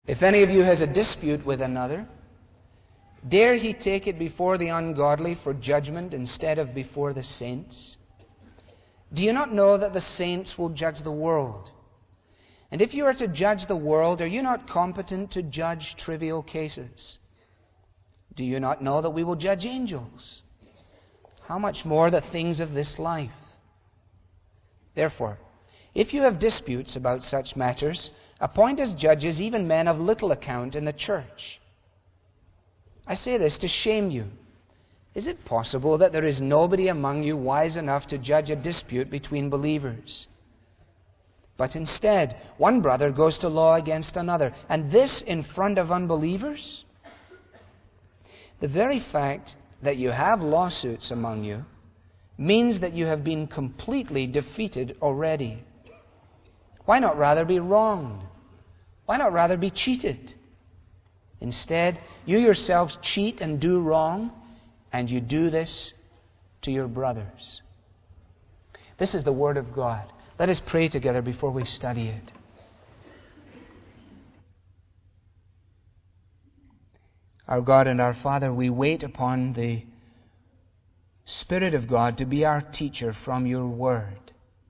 If any of you has a dispute with another, dare he take it before the ungodly for judgment instead of before the saints? Do you not know that the saints will judge the world? And if you are to judge the world, are you not competent to judge trivial cases? Do you not know that we will judge angels? How much more the things of this life? Therefore, if you have disputes about such matters, appoint as judges even men of little account in the church. I say this to shame you. Is it possible that there is nobody among you wise enough to judge a dispute between believers? But instead, one brother goes to law against another, and this in front of unbelievers? The very fact that you have lawsuits among you means that you have been completely defeated already. Why not rather be wronged? Why not rather be cheated? Instead, you yourselves cheat and do wrong, and you do this to your brothers. This is the Word of God. Let us pray together before we study it. Our God and our Father, we wait upon the Spirit of God to be our teacher from your Word,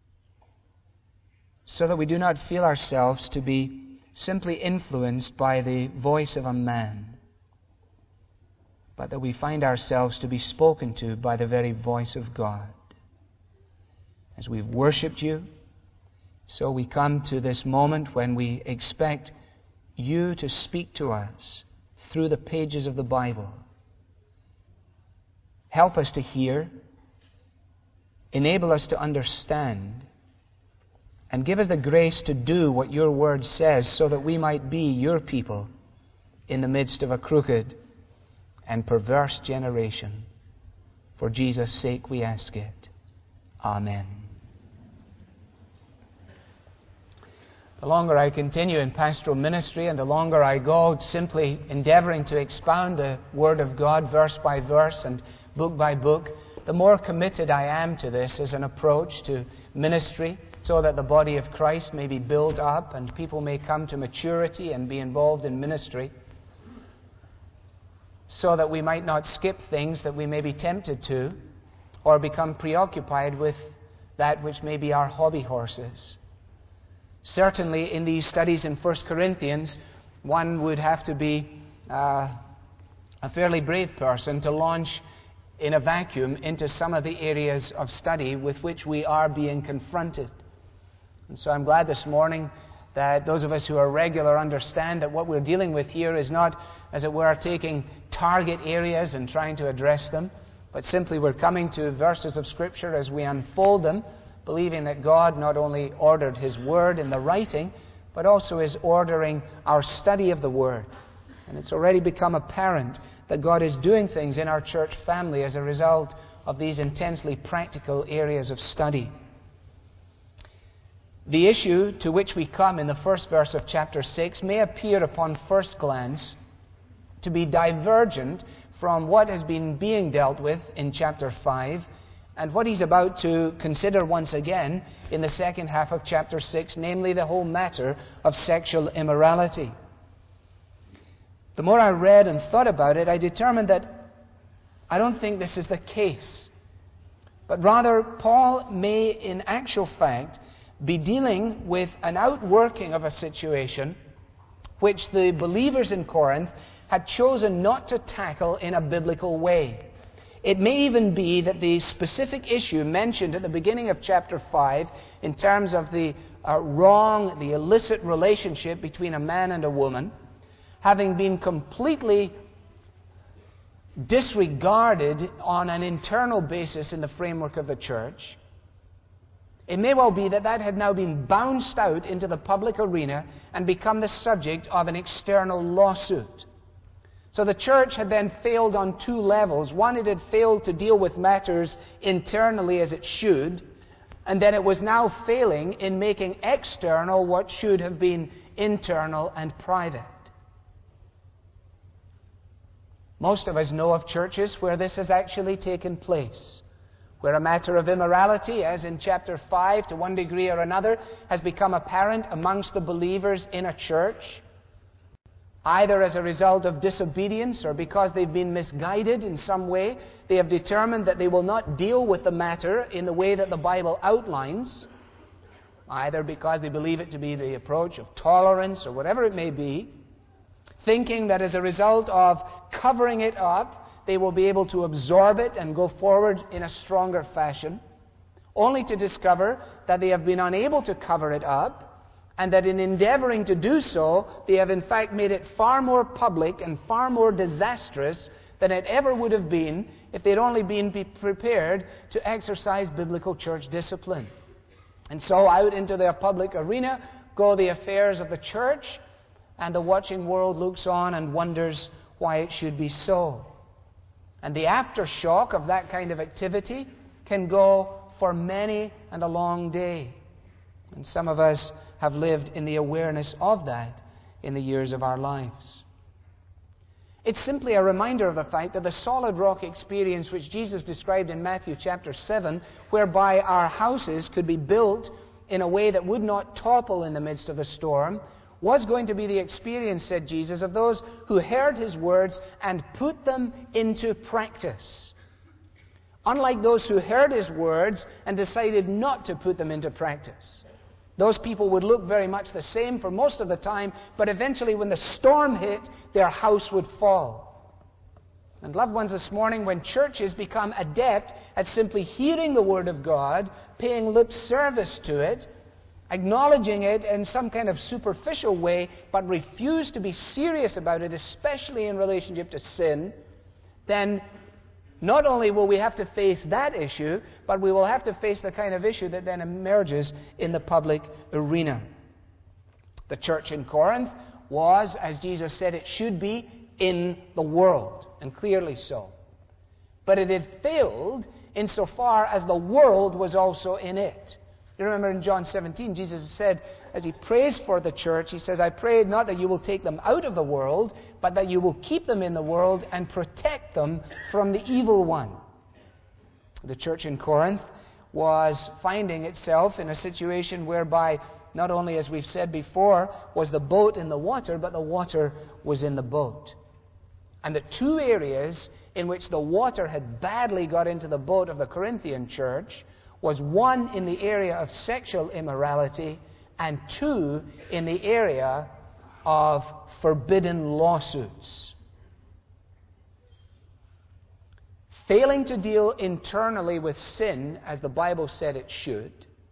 so that we do not feel ourselves to be simply influenced by the voice of a man, but that we find ourselves to be spoken to by the very voice of God. As we've worshipped you, so we come to this moment when we expect you to speak to us through the pages of the Bible. Help us to hear, enable us to understand, and give us the grace to do what your word says, so that we might be your people in the midst of a crooked and perverse generation. For Jesus' sake we ask it. Amen. The longer I continue in pastoral ministry, and the longer I go simply endeavoring to expound the Word of God verse by verse and book by book, the more committed I am to this as an approach to ministry, so that the body of Christ may be built up and people may come to maturity and be involved in ministry, so that we might not skip things that we may be tempted to, or become preoccupied with that which may be our hobby horses. Certainly in these studies in 1 Corinthians, one would have to be a fairly brave person to launch in a vacuum into some of the areas of study with which we are being confronted. And so I'm glad this morning that those of us who are regular understand that what we're dealing with here is not, as it were, taking target areas and trying to address them, but simply we're coming to verses of Scripture as we unfold them, believing that God not only ordered His Word in the writing, but also is ordering our study of the Word. And it's already become apparent that God is doing things in our church family as a result of these intensely practical areas of study. The issue to which we come in the first verse of chapter 6 may appear upon first glance to be divergent from what has been being dealt with in chapter 5 and what he's about to consider once again in the second half of chapter 6, namely the whole matter of sexual immorality. The more I read and thought about it, I determined that I don't think this is the case, but rather Paul may in actual fact be dealing with an outworking of a situation which the believers in Corinth had chosen not to tackle in a biblical way. It may even be that the specific issue mentioned at the beginning of chapter 5 in terms of the the illicit relationship between a man and a woman, having been completely disregarded on an internal basis in the framework of the church, it may well be that that had now been bounced out into the public arena and become the subject of an external lawsuit. So the church had then failed on two levels. One, it had failed to deal with matters internally as it should, and then it was now failing in making external what should have been internal and private. Most of us know of churches where this has actually taken place, where a matter of immorality, as in chapter 5 to one degree or another, has become apparent amongst the believers in a church. Either as a result of disobedience or because they've been misguided in some way, they have determined that they will not deal with the matter in the way that the Bible outlines, either because they believe it to be the approach of tolerance or whatever it may be, thinking that as a result of covering it up, they will be able to absorb it and go forward in a stronger fashion, only to discover that they have been unable to cover it up, and that in endeavoring to do so, they have in fact made it far more public and far more disastrous than it ever would have been if they'd only been prepared to exercise biblical church discipline. And so out into the public arena go the affairs of the church, and the watching world looks on and wonders why it should be so. And the aftershock of that kind of activity can go for many and a long day. And some of us have lived in the awareness of that in the years of our lives. It's simply a reminder of the fact that the solid rock experience which Jesus described in Matthew chapter 7, whereby our houses could be built in a way that would not topple in the midst of the storm, was going to be the experience, said Jesus, of those who heard his words and put them into practice. Unlike those who heard his words and decided not to put them into practice. Those people would look very much the same for most of the time, but eventually when the storm hit, their house would fall. And loved ones, this morning, when churches become adept at simply hearing the Word of God, paying lip service to it, acknowledging it in some kind of superficial way, but refuse to be serious about it, especially in relationship to sin, then not only will we have to face that issue, but we will have to face the kind of issue that then emerges in the public arena. The church in Corinth was, as Jesus said it should be, in the world, and clearly so. But it had failed insofar as the world was also in it. You remember in John 17, Jesus said, as he prays for the church, he says, I pray not that you will take them out of the world, but that you will keep them in the world and protect them from the evil one. The church in Corinth was finding itself in a situation whereby not only, as we've said before, was the boat in the water, but the water was in the boat. And the two areas in which the water had badly got into the boat of the Corinthian church was one in the area of sexual immorality, and two in the area of forbidden lawsuits. Failing to deal internally with sin as the Bible said it should,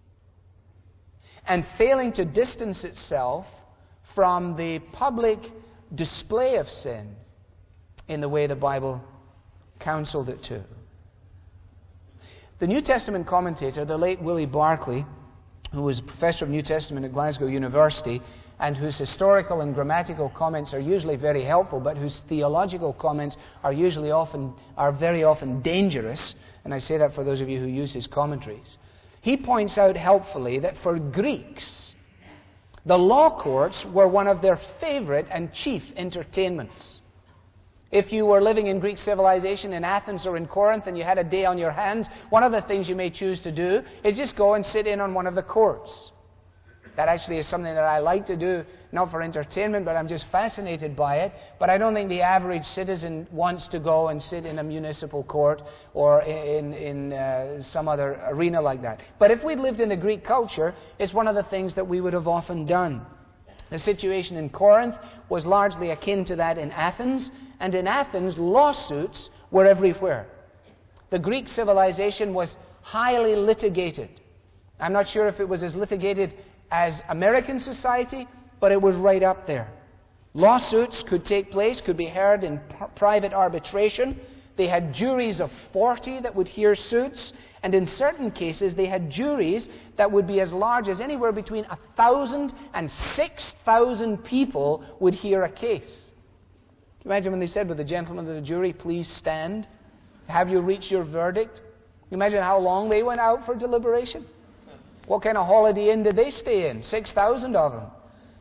and failing to distance itself from the public display of sin in the way the Bible counseled it to. The New Testament commentator, the late Willie Barclay, who was a professor of New Testament at Glasgow University, and whose historical and grammatical comments are usually very helpful, but whose theological comments are very often dangerous, and I say that for those of you who use his commentaries. He points out helpfully that for Greeks, the law courts were one of their favorite and chief entertainments. If you were living in Greek civilization in Athens or in Corinth and you had a day on your hands, one of the things you may choose to do is just go and sit in on one of the courts. That actually is something that I like to do, not for entertainment, but I'm just fascinated by it. But I don't think the average citizen wants to go and sit in a municipal court or in some other arena like that. But if we'd lived in the Greek culture, it's one of the things that we would have often done. The situation in Corinth was largely akin to that in Athens, and in Athens, lawsuits were everywhere. The Greek civilization was highly litigated. I'm not sure if it was as litigated as American society, but it was right up there. Lawsuits could take place, could be heard in private arbitration. They had juries of 40 that would hear suits, and in certain cases they had juries that would be as large as anywhere between 1,000 and 6,000 people would hear a case. Imagine when they said with the gentlemen of the jury, please stand. Have you reached your verdict? Imagine how long they went out for deliberation. What kind of Holiday Inn did they stay in? 6,000 of them.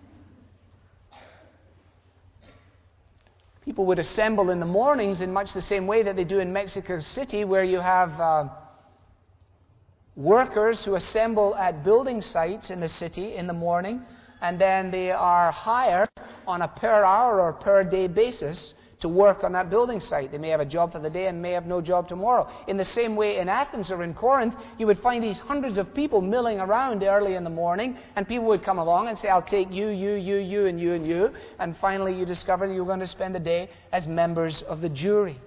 People would assemble in the mornings in much the same way that they do in Mexico City, where you have workers who assemble at building sites in the city in the morning, and then they are hired on a per hour or per day basis to work on that building site. They may have a job for the day and may have no job tomorrow. In the same way, in Athens or in Corinth, you would find these hundreds of people milling around early in the morning, and people would come along and say, I'll take you, you, you, you, and you, and you. And finally, you discover that you're going to spend the day as members of the jury.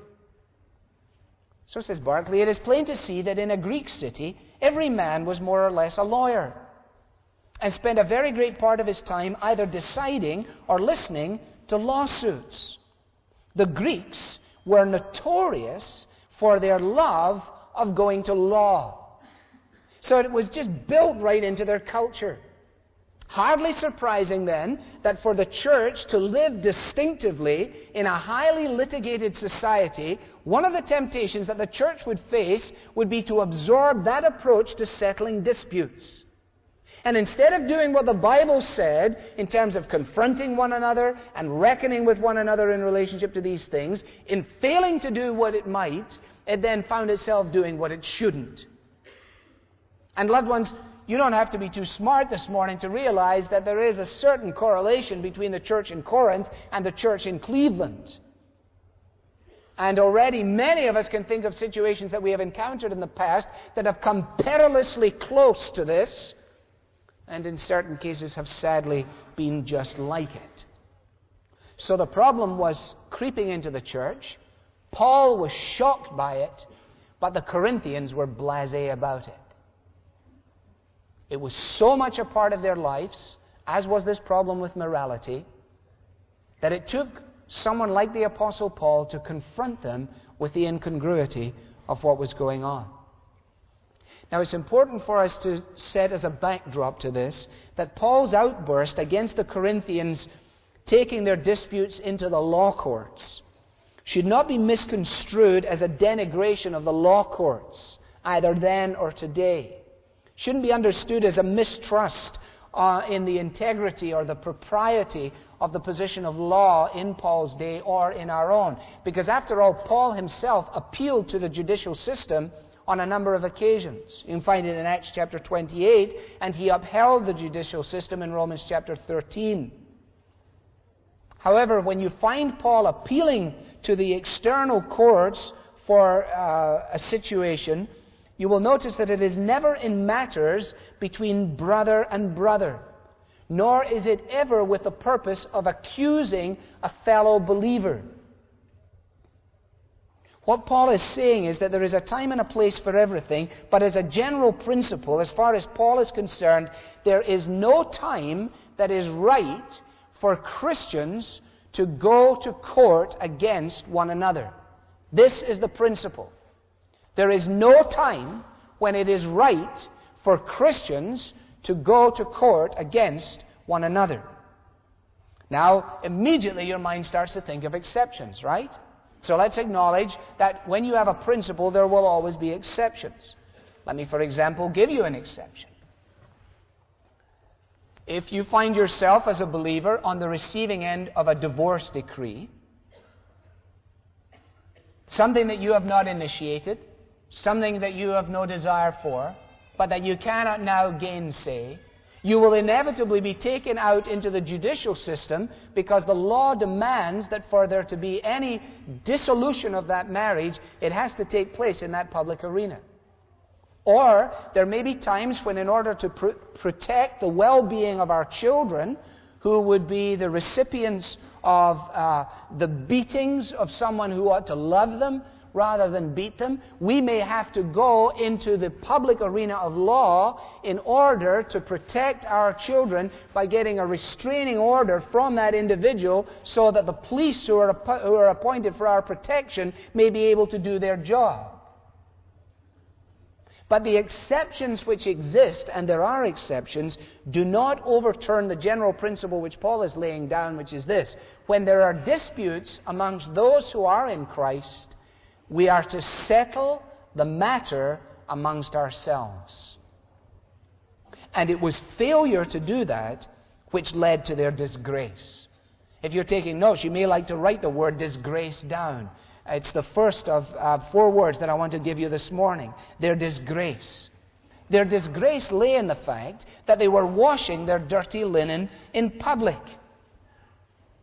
So says Barclay, it is plain to see that in a Greek city, every man was more or less a lawyer, and spent a very great part of his time either deciding or listening to lawsuits. The Greeks were notorious for their love of going to law. So it was just built right into their culture. Hardly surprising then that for the church to live distinctively in a highly litigated society, one of the temptations that the church would face would be to absorb that approach to settling disputes. And instead of doing what the Bible said in terms of confronting one another and reckoning with one another in relationship to these things, in failing to do what it might, it then found itself doing what it shouldn't. And loved ones, you don't have to be too smart this morning to realize that there is a certain correlation between the church in Corinth and the church in Cleveland. And already many of us can think of situations that we have encountered in the past that have come perilously close to this, and in certain cases have sadly been just like it. So the problem was creeping into the church. Paul was shocked by it, but the Corinthians were blasé about it. It was so much a part of their lives, as was this problem with morality, that it took someone like the Apostle Paul to confront them with the incongruity of what was going on. Now, it's important for us to set as a backdrop to this that Paul's outburst against the Corinthians taking their disputes into the law courts should not be misconstrued as a denigration of the law courts, either then or today. Shouldn't be understood as a mistrust in the integrity or the propriety of the position of law in Paul's day or in our own. Because after all, Paul himself appealed to the judicial system on a number of occasions. You can find it in Acts chapter 28, and he upheld the judicial system in Romans chapter 13. However, when you find Paul appealing to the external courts for a situation, you will notice that it is never in matters between brother and brother, nor is it ever with the purpose of accusing a fellow believer. What Paul is saying is that there is a time and a place for everything, but as a general principle, as far as Paul is concerned, there is no time that is right for Christians to go to court against one another. This is the principle. There is no time when it is right for Christians to go to court against one another. Now, immediately your mind starts to think of exceptions, right? So let's acknowledge that when you have a principle, there will always be exceptions. Let me, for example, give you an exception. If you find yourself as a believer on the receiving end of a divorce decree, something that you have not initiated, something that you have no desire for, but that you cannot now gainsay, you will inevitably be taken out into the judicial system because the law demands that for there to be any dissolution of that marriage, it has to take place in that public arena. Or there may be times when, in order to protect the well-being of our children, who would be the recipients of the beatings of someone who ought to love them rather than beat them, we may have to go into the public arena of law in order to protect our children by getting a restraining order from that individual so that the police who are appointed for our protection may be able to do their job. But the exceptions which exist, and there are exceptions, do not overturn the general principle which Paul is laying down, which is this: when there are disputes amongst those who are in Christ, we are to settle the matter amongst ourselves. And it was failure to do that which led to their disgrace. If you're taking notes, you may like to write the word disgrace down. It's the first of 4 words that I want to give you this morning. Their disgrace. Their disgrace lay in the fact that they were washing their dirty linen in public.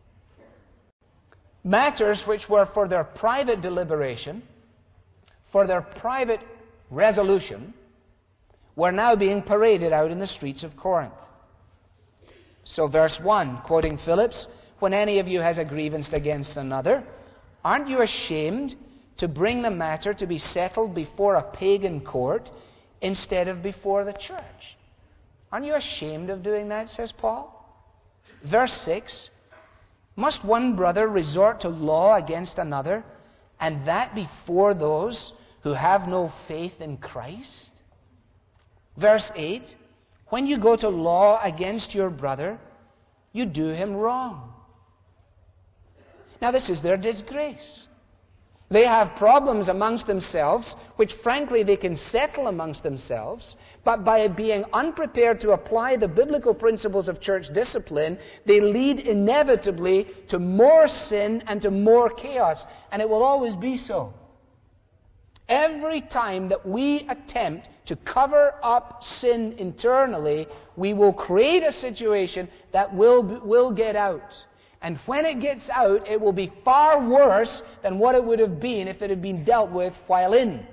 Matters which were for their private deliberation, for their private resolution, were now being paraded out in the streets of Corinth. So verse 1, quoting Phillips, when any of you has a grievance against another, aren't you ashamed to bring the matter to be settled before a pagan court instead of before the church? Aren't you ashamed of doing that, says Paul? Verse 6, must one brother resort to law against another, and that before those who have no faith in Christ? Verse 8, when you go to law against your brother, you do him wrong. Now this is their disgrace. They have problems amongst themselves, which frankly they can settle amongst themselves, but by being unprepared to apply the biblical principles of church discipline, they lead inevitably to more sin and to more chaos, and it will always be so. Every time that we attempt to cover up sin internally, we will create a situation that will get out. And when it gets out, it will be far worse than what it would have been if it had been dealt with while in.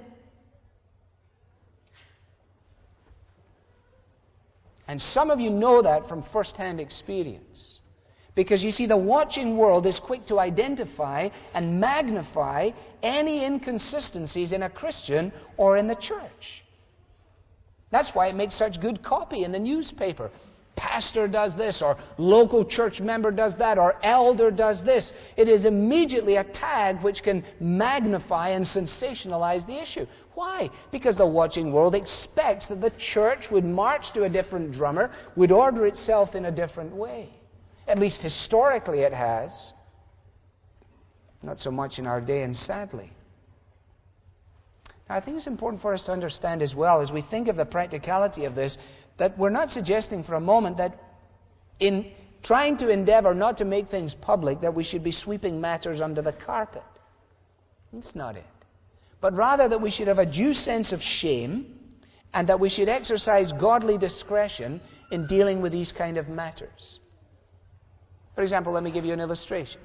And some of you know that from first-hand experience. Because you see, the watching world is quick to identify and magnify any inconsistencies in a Christian or in the church. That's why it makes such good copy in the newspaper. Pastor does this, or local church member does that, or elder does this. It is immediately a tag which can magnify and sensationalize the issue. Why? Because the watching world expects that the church would march to a different drummer, would order itself in a different way. At least historically it has. Not so much in our day, and sadly. Now, I think it's important for us to understand as well, as we think of the practicality of this, that we're not suggesting for a moment that in trying to endeavor not to make things public, that we should be sweeping matters under the carpet. That's not it. But rather that we should have a due sense of shame, and that we should exercise godly discretion in dealing with these kind of matters. For example, let me give you an illustration.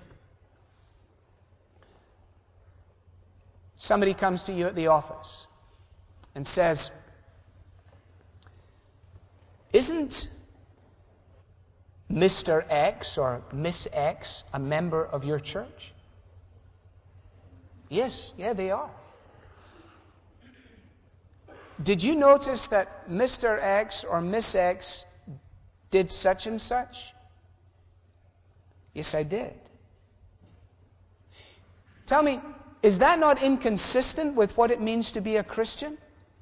Somebody comes to you at the office and says, isn't Mr. X or Miss X a member of your church? Yes, they are. Did you notice that Mr. X or Miss X did such and such? Yes, I did. Tell me, is that not inconsistent with what it means to be a Christian?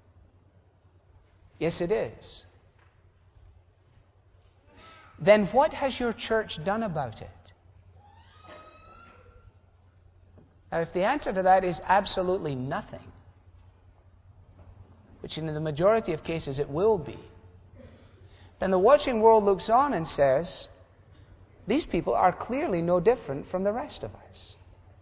Yes, it is. Then what has your church done about it? Now, if the answer to that is absolutely nothing, which in the majority of cases it will be, then the watching world looks on and says, these people are clearly no different from the rest of us.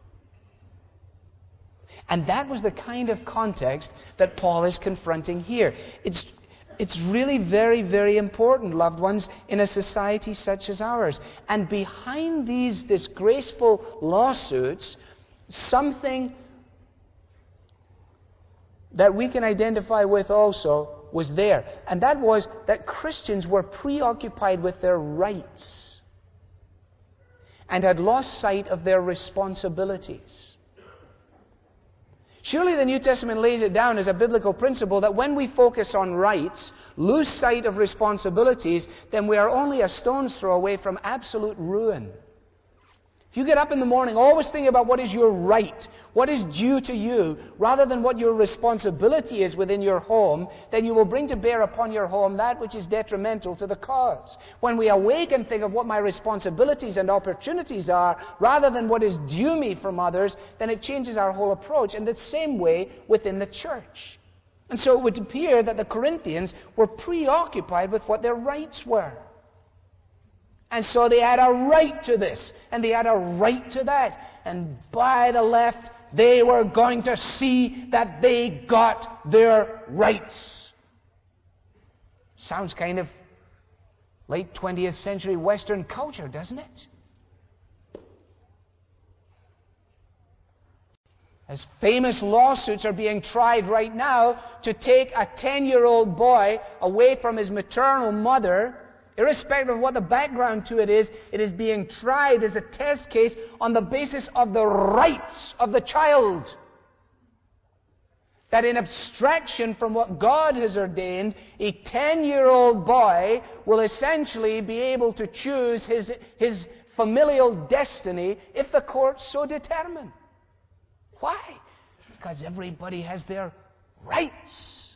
And that was the kind of context that Paul is confronting here. It's really very, very important, loved ones, in a society such as ours. And behind these disgraceful lawsuits, something that we can identify with also was there. And that was that Christians were preoccupied with their rights and had lost sight of their responsibilities. Surely the New Testament lays it down as a biblical principle that when we focus on rights, lose sight of responsibilities, then we are only a stone's throw away from absolute ruin. If you get up in the morning always thinking about what is your right, what is due to you, rather than what your responsibility is within your home, then you will bring to bear upon your home that which is detrimental to the cause. When we awake and think of what my responsibilities and opportunities are, rather than what is due me from others, then it changes our whole approach. And the same way within the church. And so it would appear that the Corinthians were preoccupied with what their rights were. And so they had a right to this, and they had a right to that. And by the left, they were going to see that they got their rights. Sounds kind of late 20th century Western culture, doesn't it? As famous lawsuits are being tried right now to take a 10-year-old boy away from his maternal mother, irrespective of what the background to it is being tried as a test case on the basis of the rights of the child. That in abstraction from what God has ordained, a 10-year-old boy will essentially be able to choose his familial destiny if the courts so determine. Why? Because everybody has their rights.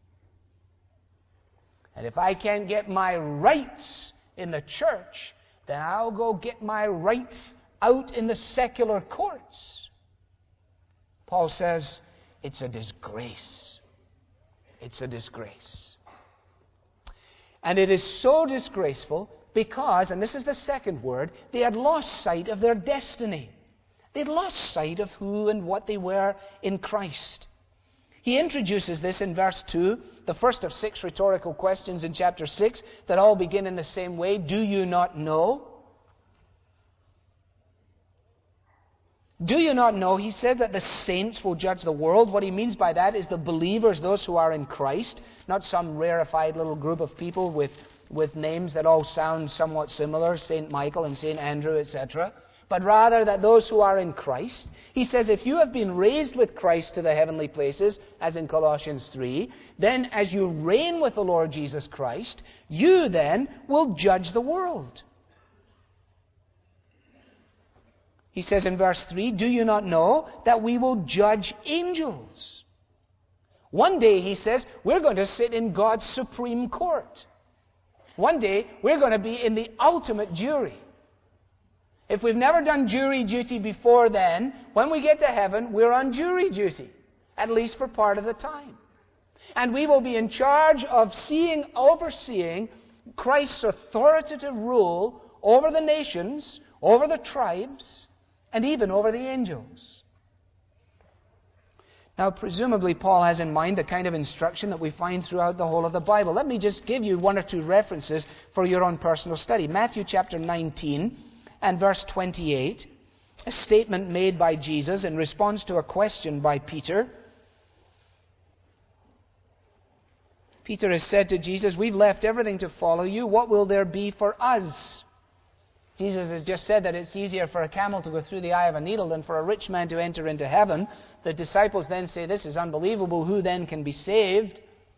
And if I can't get my rights in the church, then I'll go get my rights out in the secular courts. Paul says, it's a disgrace. It's a disgrace. And it is so disgraceful because, and this is the second word, they had lost sight of their destiny. They'd lost sight of who and what they were in Christ. He introduces this in verse 2, the first of 6 rhetorical questions in chapter 6 that all begin in the same way. Do you not know? Do you not know? He said that the saints will judge the world. What he means by that is the believers, those who are in Christ, not some rarefied little group of people with names that all sound somewhat similar, St. Michael and St. Andrew, etc., but rather that those who are in Christ. He says, if you have been raised with Christ to the heavenly places, as in Colossians 3, then as you reign with the Lord Jesus Christ, you then will judge the world. He says in verse 3, do you not know that we will judge angels? One day, he says, we're going to sit in God's supreme court. One day, we're going to be in the ultimate jury. If we've never done jury duty before then, when we get to heaven, we're on jury duty, at least for part of the time. And we will be in charge of overseeing Christ's authoritative rule over the nations, over the tribes, and even over the angels. Now, presumably, Paul has in mind the kind of instruction that we find throughout the whole of the Bible. Let me just give you one or two references for your own personal study. Matthew chapter 19 and verse 28, a statement made by Jesus in response to a question by Peter. Peter has said to Jesus, we've left everything to follow you. What will there be for us? Jesus has just said that it's easier for a camel to go through the eye of a needle than for a rich man to enter into heaven. The disciples then say, this is unbelievable. Who then can be saved?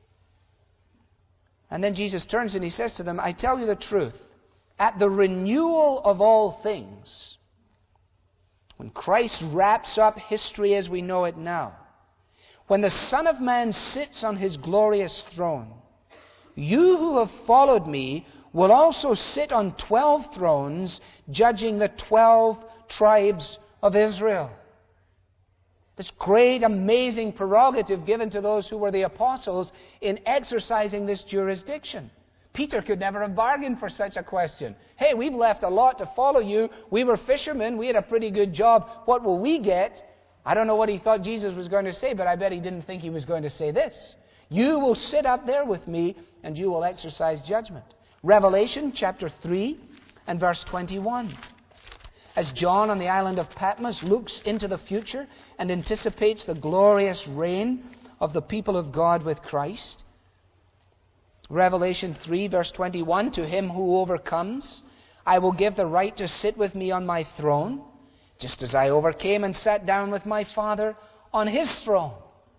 And then Jesus turns and he says to them, I tell you the truth. At the renewal of all things, when Christ wraps up history as we know it now, when the Son of Man sits on his glorious throne, you who have followed me will also sit on 12 thrones, judging the 12 tribes of Israel. This great, amazing prerogative given to those who were the apostles in exercising this jurisdiction. Peter could never have bargained for such a question. Hey, we've left a lot to follow you. We were fishermen. We had a pretty good job. What will we get? I don't know what he thought Jesus was going to say, but I bet he didn't think he was going to say this. You will sit up there with me, and you will exercise judgment. Revelation chapter 3 and verse 21. As John on the island of Patmos looks into the future and anticipates the glorious reign of the people of God with Christ, Revelation 3 verse 21, to him who overcomes, I will give the right to sit with me on my throne, just as I overcame and sat down with my Father on his throne.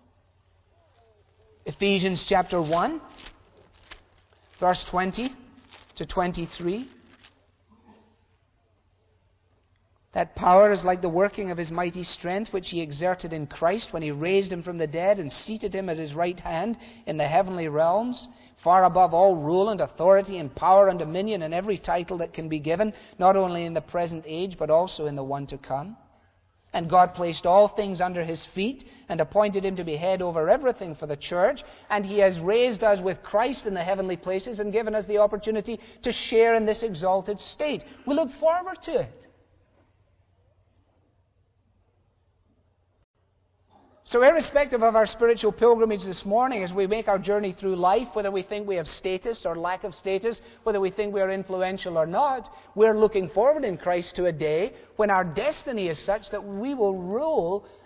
Ephesians chapter 1, verse 20 to 23. That power is like the working of his mighty strength, which he exerted in Christ when he raised him from the dead and seated him at his right hand in the heavenly realms, far above all rule and authority and power and dominion and every title that can be given, not only in the present age, but also in the one to come. And God placed all things under his feet and appointed him to be head over everything for the church. And he has raised us with Christ in the heavenly places and given us the opportunity to share in this exalted state. We look forward to it. So irrespective of our spiritual pilgrimage this morning, as we make our journey through life, whether we think we have status or lack of status, whether we think we are influential or not, we're looking forward in Christ to a day when our destiny is such that we will rule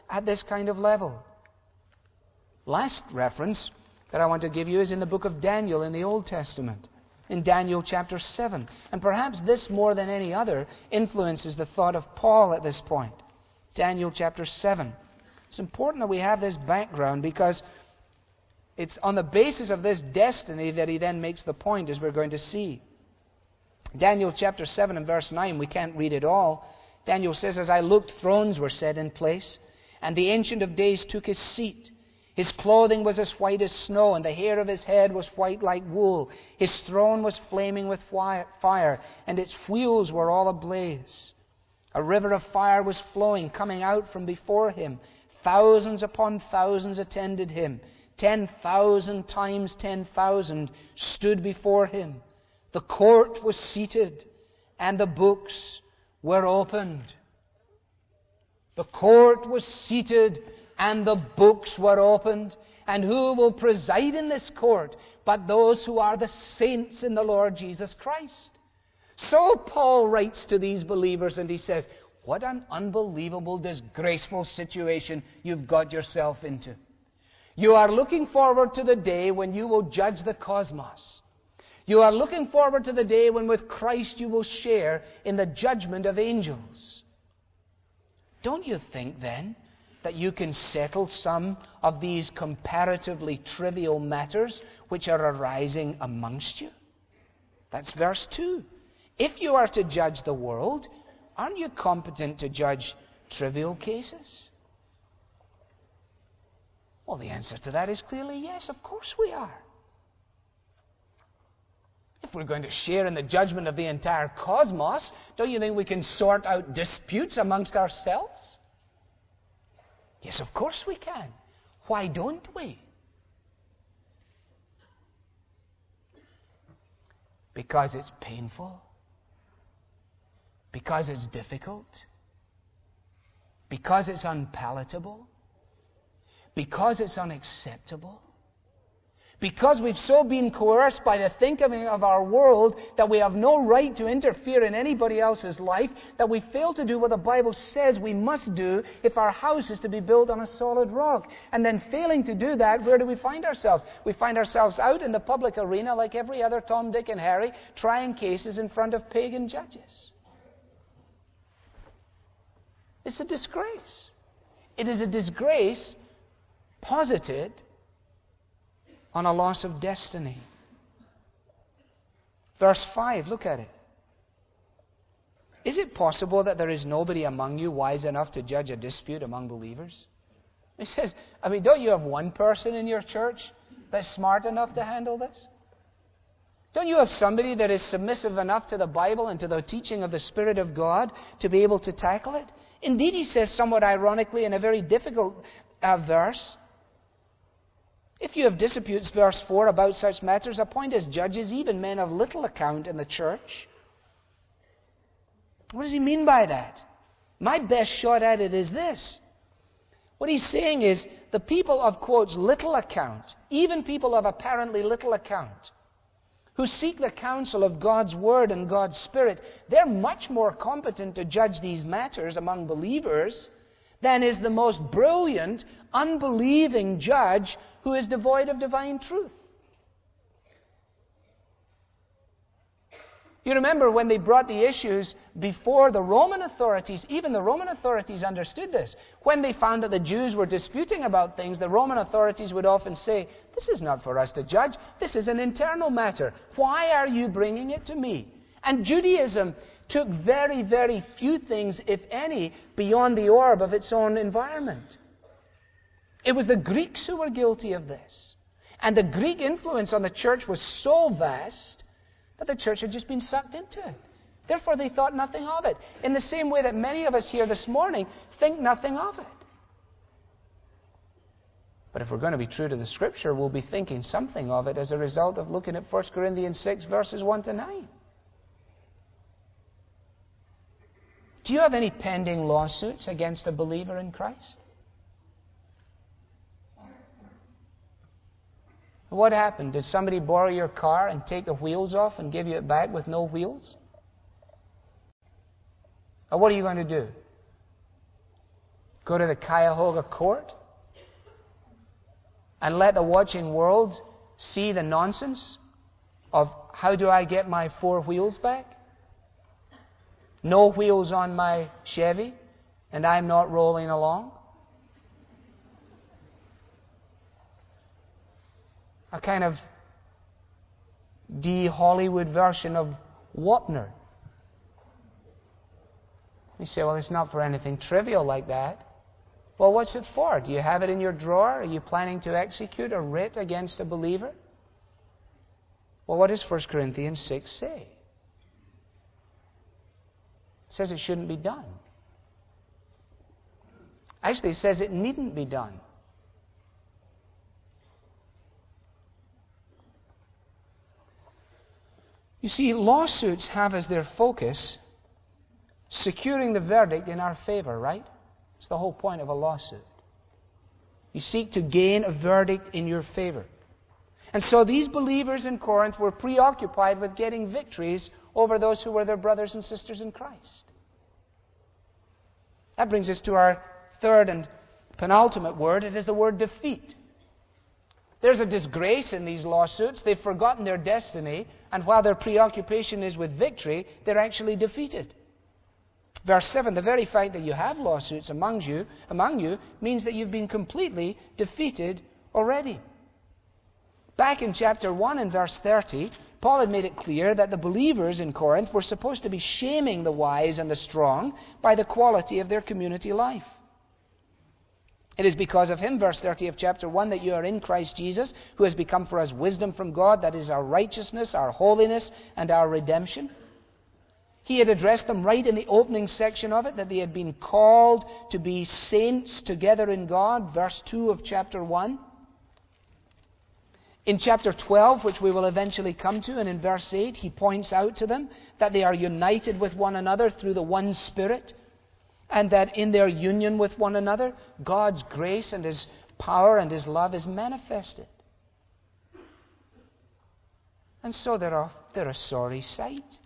at this kind of level. Last reference that I want to give you is in the book of Daniel in the Old Testament, in Daniel chapter 7. And perhaps this more than any other influences the thought of Paul at this point. Daniel chapter 7. It's important that we have this background because it's on the basis of this destiny that he then makes the point, as we're going to see. Daniel chapter 7 and verse 9, we can't read it all. Daniel says, "As I looked, thrones were set in place, and the Ancient of Days took his seat. His clothing was as white as snow, and the hair of his head was white like wool. His throne was flaming with fire, and its wheels were all ablaze. A river of fire was flowing, coming out from before him. Thousands upon thousands attended him. 10,000 times 10,000 stood before him. The court was seated, and the books were opened." The court was seated, and the books were opened. And who will preside in this court but those who are the saints in the Lord Jesus Christ? So Paul writes to these believers, and he says, what an unbelievable, disgraceful situation you've got yourself into. You are looking forward to the day when you will judge the cosmos. You are looking forward to the day when with Christ you will share in the judgment of angels. Don't you think then that you can settle some of these comparatively trivial matters which are arising amongst you? That's verse 2. If you are to judge the world, aren't you competent to judge trivial cases? Well, the answer to that is clearly yes, of course we are. If we're going to share in the judgment of the entire cosmos, don't you think we can sort out disputes amongst ourselves? Yes, of course we can. Why don't we? Because it's painful. Because it's difficult. Because it's unpalatable. Because it's unacceptable. Because we've so been coerced by the thinking of our world that we have no right to interfere in anybody else's life, that we fail to do what the Bible says we must do if our house is to be built on a solid rock. And then failing to do that, where do we find ourselves? We find ourselves out in the public arena like every other Tom, Dick, and Harry, trying cases in front of pagan judges. It's a disgrace. It is a disgrace posited on a loss of destiny. Verse 5, look at it. Is it possible that there is nobody among you wise enough to judge a dispute among believers? He says, don't you have one person in your church that's smart enough to handle this? Don't you have somebody that is submissive enough to the Bible and to the teaching of the Spirit of God to be able to tackle it? Indeed, he says somewhat ironically in a very difficult verse, if you have disputes, verse 4, about such matters, appoint as judges even men of little account in the church. What does he mean by that? My best shot at it is this. What he's saying is the people of, quotes, little account, even people of apparently little account, who seek the counsel of God's Word and God's Spirit, they're much more competent to judge these matters among believers than is the most brilliant, unbelieving judge who is devoid of divine truth. You remember when they brought the issues before the Roman authorities, even the Roman authorities understood this. When they found that the Jews were disputing about things, the Roman authorities would often say, this is not for us to judge, this is an internal matter. Why are you bringing it to me? And Judaism took very, very few things, if any, beyond the orb of its own environment. It was the Greeks who were guilty of this. And the Greek influence on the church was so vast that the church had just been sucked into it. Therefore, they thought nothing of it. In the same way that many of us here this morning think nothing of it. But if we're going to be true to the Scripture, we'll be thinking something of it as a result of looking at 1 Corinthians 6, verses 1 to 9. Do you have any pending lawsuits against a believer in Christ? What happened? Did somebody borrow your car and take the wheels off and give you it back with no wheels? Or what are you going to do? go to the Cuyahoga Court and let the watching world see the nonsense of how do I get my 4 wheels back? No wheels on my Chevy, and I'm not rolling along? A kind of de-Hollywood version of Wapner. You say, well, it's not for anything trivial like that. Well, what's it for? Do you have it in your drawer? Are you planning to execute a writ against a believer? Well, what does 1 Corinthians 6 say? It says it shouldn't be done. Actually, it says it needn't be done. You see, lawsuits have as their focus securing the verdict in our favor, right? It's the whole point of a lawsuit. You seek to gain a verdict in your favor. And so these believers in Corinth were preoccupied with getting victories over those who were their brothers and sisters in Christ. That brings us to our third and penultimate word. It is the word defeat. There's a disgrace in these lawsuits. They've forgotten their destiny, and while their preoccupation is with victory, they're actually defeated. Verse 7, the very fact that you have lawsuits among you means that you've been completely defeated already. Back in chapter 1 and verse 30, Paul had made it clear that the believers in Corinth were supposed to be shaming the wise and the strong by the quality of their community life. It is because of him, verse 30 of chapter 1, that you are in Christ Jesus, who has become for us wisdom from God, that is our righteousness, our holiness, and our redemption. He had addressed them right in the opening section of it, that they had been called to be saints together in God, verse 2 of chapter 1. In chapter 12, which we will eventually come to, and in verse 8, he points out to them that they are united with one another through the one Spirit, and that in their union with one another, God's grace and His power and His love is manifested. And so they're a sorry sight.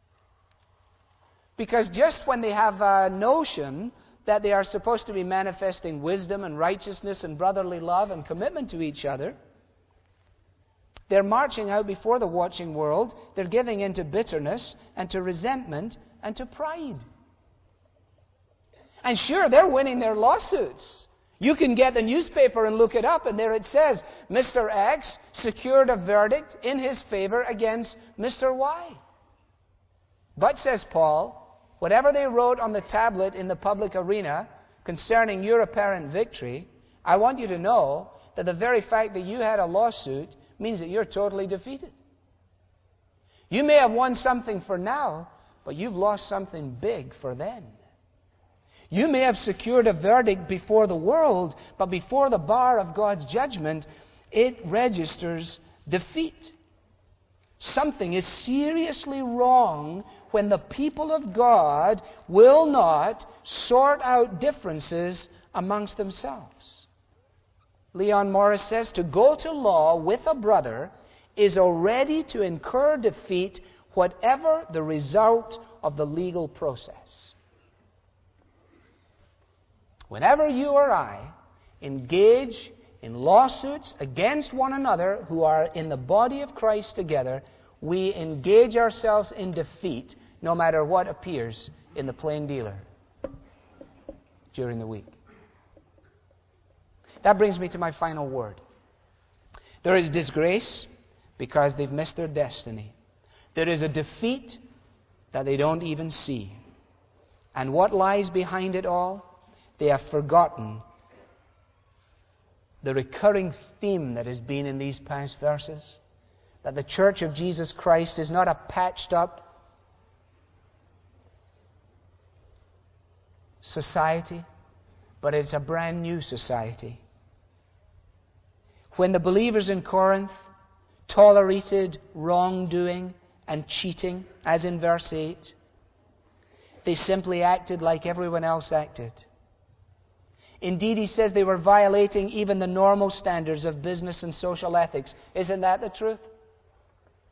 Because just when they have a notion that they are supposed to be manifesting wisdom and righteousness and brotherly love and commitment to each other, they're marching out before the watching world. They're giving in to bitterness and to resentment and to pride. And sure, they're winning their lawsuits. You can get the newspaper and look it up, and there it says, Mr. X secured a verdict in his favor against Mr. Y. But, says Paul, whatever they wrote on the tablet in the public arena concerning your apparent victory, I want you to know that the very fact that you had a lawsuit means that you're totally defeated. You may have won something for now, but you've lost something big for then. You may have secured a verdict before the world, but before the bar of God's judgment, it registers defeat. Something is seriously wrong when the people of God will not sort out differences amongst themselves. Leon Morris says, to go to law with a brother is already to incur defeat, whatever the result of the legal process. Whenever you or I engage in lawsuits against one another who are in the body of Christ together, we engage ourselves in defeat no matter what appears in the plain dealer during the week. That brings me to my final word. There is disgrace because they've missed their destiny. There is a defeat that they don't even see. And what lies behind it all? They have forgotten the recurring theme that has been in these past verses, that the Church of Jesus Christ is not a patched up society, but it's a brand new society. When the believers in Corinth tolerated wrongdoing and cheating, as in verse 8, they simply acted like everyone else acted. Indeed, he says they were violating even the normal standards of business and social ethics. Isn't that the truth?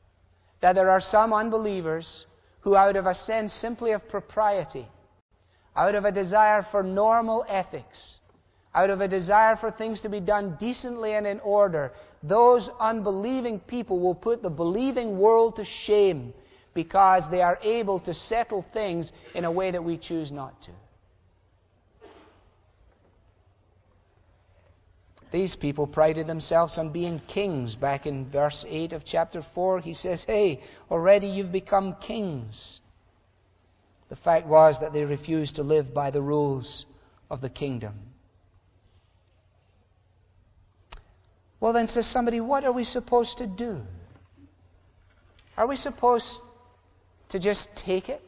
That there are some unbelievers who, out of a sense simply of propriety, out of a desire for normal ethics, out of a desire for things to be done decently and in order, those unbelieving people will put the believing world to shame because they are able to settle things in a way that we choose not to. These people prided themselves on being kings. Back in verse 8 of chapter 4, he says, hey, already you've become kings. The fact was that they refused to live by the rules of the kingdom. Well, then, says somebody, what are we supposed to do? Are we supposed to just take it?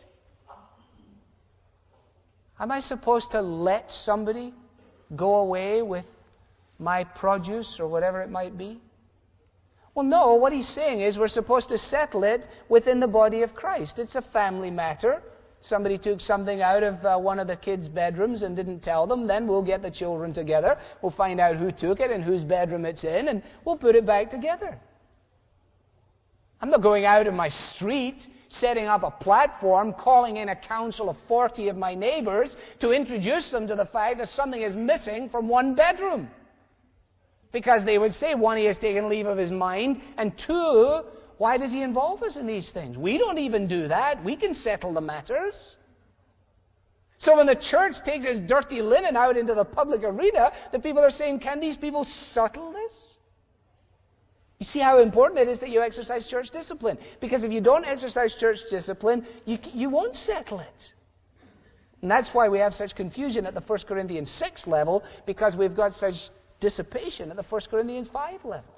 Am I supposed to let somebody go away with my produce or whatever it might be? Well, no, what he's saying is we're supposed to settle it within the body of Christ. It's a family matter. Somebody took something out of one of the kids' bedrooms and didn't tell them, then we'll get the children together, we'll find out who took it and whose bedroom it's in, and we'll put it back together. I'm not going out in my street, setting up a platform, calling in a council of 40 of my neighbors to introduce them to the fact that something is missing from one bedroom. Because they would say, one, he has taken leave of his mind, and two, why does he involve us in these things? We don't even do that. We can settle the matters. So when the church takes its dirty linen out into the public arena, the people are saying, can these people settle this? You see how important it is that you exercise church discipline. Because if you don't exercise church discipline, you won't settle it. And that's why we have such confusion at the 1 Corinthians 6 level, because we've got such dissipation at the 1 Corinthians 5 level.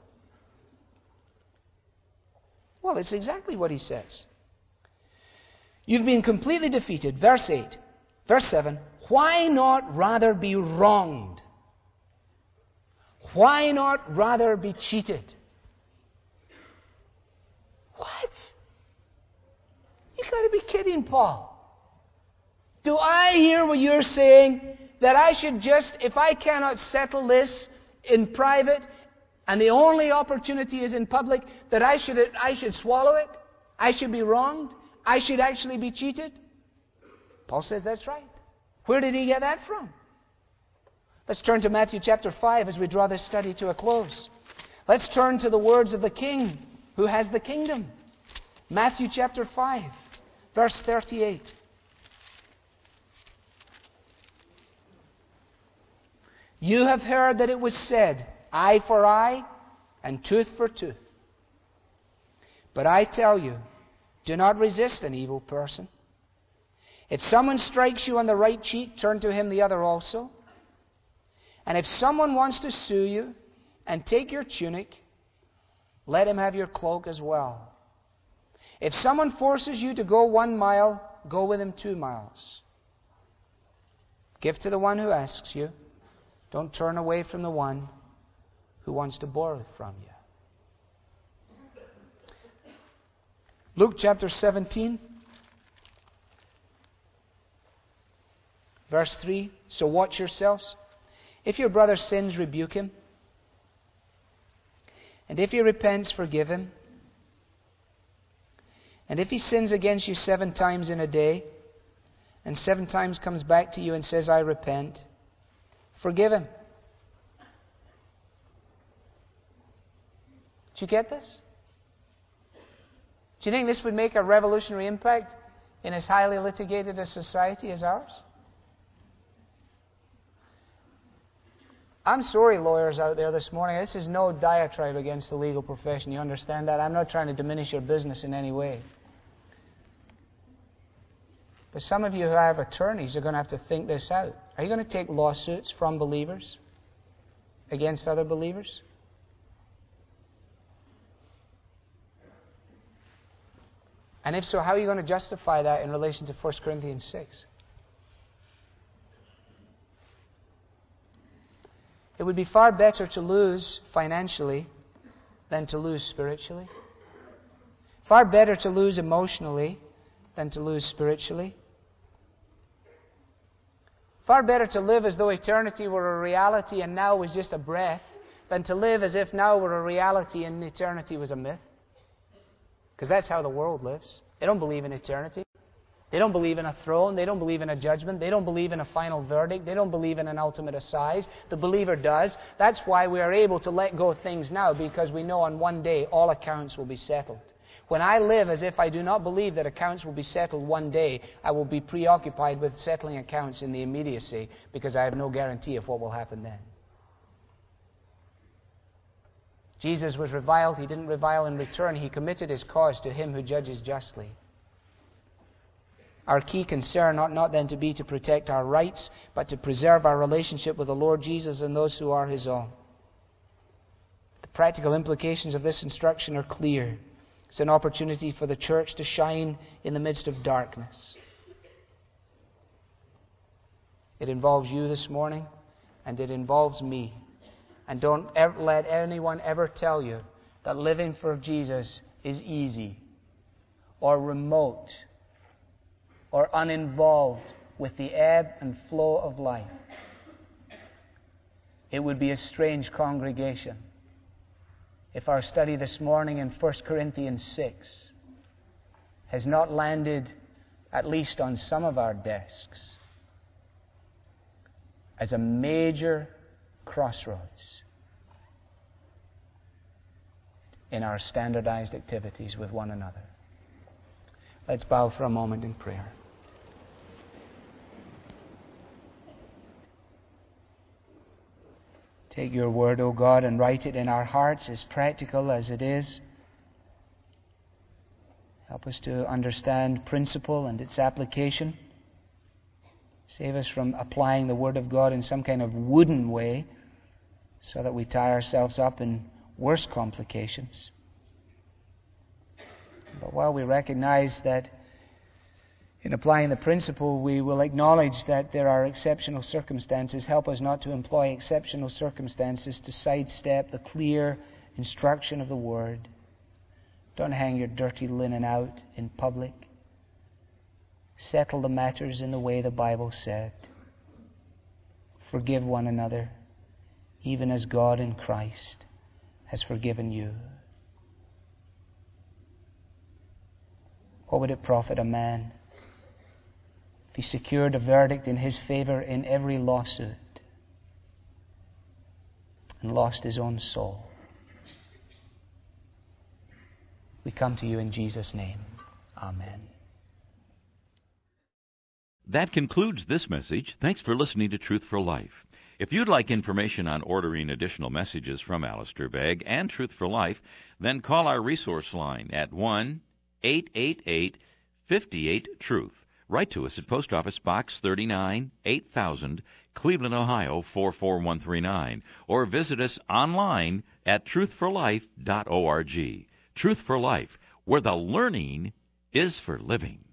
Well, it's exactly what he says. You've been completely defeated. Verse 8. Verse 7. Why not rather be wronged? Why not rather be cheated? What? You've got to be kidding, Paul. Do I hear what you're saying? That I should just, if I cannot settle this in private, and the only opportunity is in public, that I should swallow it? I should be wronged? I should actually be cheated? Paul says that's right. Where did he get that from? Let's turn to Matthew chapter 5 as we draw this study to a close. Let's turn to the words of the King who has the kingdom. Matthew chapter 5, verse 38. You have heard that it was said, eye for eye and tooth for tooth. But I tell you, do not resist an evil person. If someone strikes you on the right cheek, turn to him the other also. And if someone wants to sue you and take your tunic, let him have your cloak as well. If someone forces you to go 1 mile, go with him 2 miles. Give to the one who asks you. Don't turn away from the one who wants to borrow from you. Luke chapter 17, verse 3. So watch yourselves. If your brother sins, rebuke him. And if he repents, forgive him. And if he sins against you 7 times in a day, and 7 times comes back to you and says, I repent, forgive him. Do you get this? Do you think this would make a revolutionary impact in as highly litigated a society as ours? I'm sorry, lawyers out there this morning. This is no diatribe against the legal profession. You understand that? I'm not trying to diminish your business in any way. But some of you who have attorneys are going to have to think this out. Are you going to take lawsuits from believers against other believers? And if so, how are you going to justify that in relation to 1 Corinthians 6? It would be far better to lose financially than to lose spiritually. Far better to lose emotionally than to lose spiritually. Far better to live as though eternity were a reality and now was just a breath than to live as if now were a reality and eternity was a myth. Because that's how the world lives. They don't believe in eternity. They don't believe in a throne. They don't believe in a judgment. They don't believe in a final verdict. They don't believe in an ultimate assize. The believer does. That's why we are able to let go of things now, because we know on one day all accounts will be settled. When I live as if I do not believe that accounts will be settled one day, I will be preoccupied with settling accounts in the immediacy, because I have no guarantee of what will happen then. Jesus was reviled. He didn't revile in return. He committed his cause to him who judges justly. Our key concern ought not then to be to protect our rights, but to preserve our relationship with the Lord Jesus and those who are his own. The practical implications of this instruction are clear. It's an opportunity for the church to shine in the midst of darkness. It involves you this morning, and it involves me. And don't ever let anyone ever tell you that living for Jesus is easy or remote or uninvolved with the ebb and flow of life. It would be a strange congregation if our study this morning in 1 Corinthians 6 has not landed, at least on some of our desks, as a major crossroads in our standardized activities with one another. Let's bow for a moment in prayer. Take your word, O God, and write it in our hearts, as practical as it is. Help us to understand principle and its application. Save us from applying the Word of God in some kind of wooden way, so that we tie ourselves up in worse complications. But while we recognize that in applying the principle we will acknowledge that there are exceptional circumstances, help us not to employ exceptional circumstances to sidestep the clear instruction of the Word. Don't hang your dirty linen out in public. Settle the matters in the way the Bible said. Forgive one another, even as God in Christ has forgiven you. What would it profit a man if he secured a verdict in his favor in every lawsuit and lost his own soul? We come to you in Jesus' name. Amen. That concludes this message. Thanks for listening to Truth for Life. If you'd like information on ordering additional messages from Alistair Begg and Truth for Life, then call our resource line at 1-888-58-TRUTH. Write to us at Post Office Box 39, 8000, Cleveland, Ohio 44139, or visit us online at truthforlife.org. Truth for Life, where the learning is for living.